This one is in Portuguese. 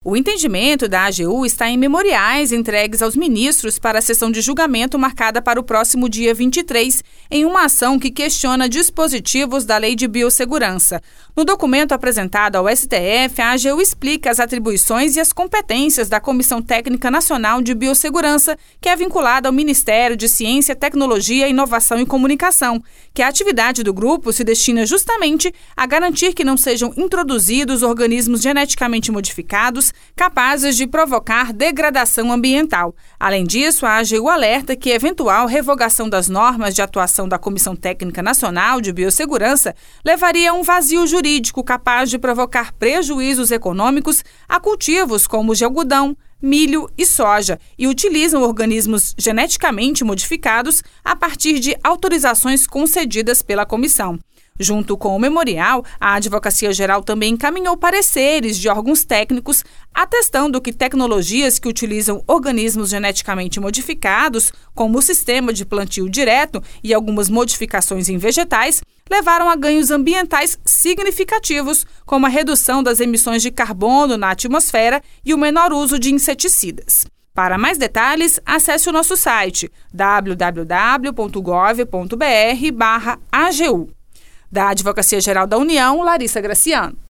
O entendimento da AGU está em memoriais entregues aos ministros para a sessão de julgamento marcada para o próximo dia 23, em uma ação que questiona dispositivos da Lei de Biossegurança. No documento apresentado ao STF, a AGU explica as atribuições e as competências da Comissão Técnica Nacional de Biossegurança, que é vinculada ao Ministério de Ciência, Tecnologia, Inovação e Comunicação, que a atividade do grupo se destina justamente a garantir que não sejam introduzidos organismos geneticamente modificados capazes de provocar degradação ambiental. Além disso, a AGU alerta que eventual revogação das normas de atuação da Comissão Técnica Nacional de Biossegurança levaria a um vazio jurídico capaz de provocar prejuízos econômicos a cultivos como os de algodão, milho e soja, e utilizam organismos geneticamente modificados a partir de autorizações concedidas pela comissão. Junto com o memorial, a Advocacia Geral também encaminhou pareceres de órgãos técnicos atestando que tecnologias que utilizam organismos geneticamente modificados, como o sistema de plantio direto e algumas modificações em vegetais, levaram a ganhos ambientais significativos, como a redução das emissões de carbono na atmosfera e o menor uso de inseticidas. Para mais detalhes, acesse o nosso site www.gov.br/AGU. Da Advocacia Geral da União, Larissa Graciano.